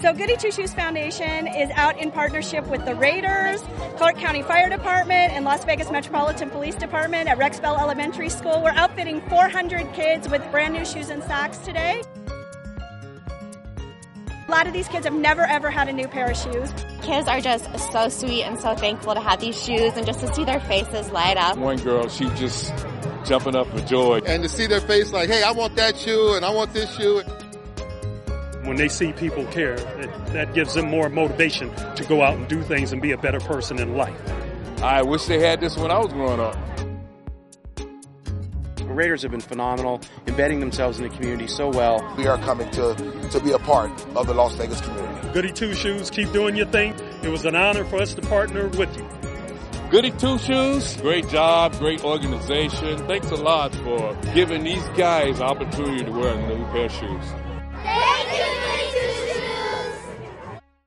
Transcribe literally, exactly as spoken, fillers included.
So Goody Two Shoes Foundation is out in partnership with the Raiders, Clark County Fire Department, and Las Vegas Metropolitan Police Department at Rexbell Elementary School. We're outfitting four hundred kids with brand new shoes and socks today. A lot of these kids have never ever had a new pair of shoes. Kids are just so sweet and so thankful to have these shoes and just to see their faces light up. One girl, she just jumping up for joy. And to see their face like, hey, I want that shoe and I want this shoe. When they see people care, that, that gives them more motivation to go out and do things and be a better person in life. I wish they had this when I was growing up. The Raiders have been phenomenal, embedding themselves in the community so well. We are coming to, to be a part of the Las Vegas community. Goody Two Shoes, keep doing your thing. It was an honor for us to partner with you. Goody Two Shoes, great job, great organization. Thanks a lot for giving these guys the opportunity to wear a new pair of shoes.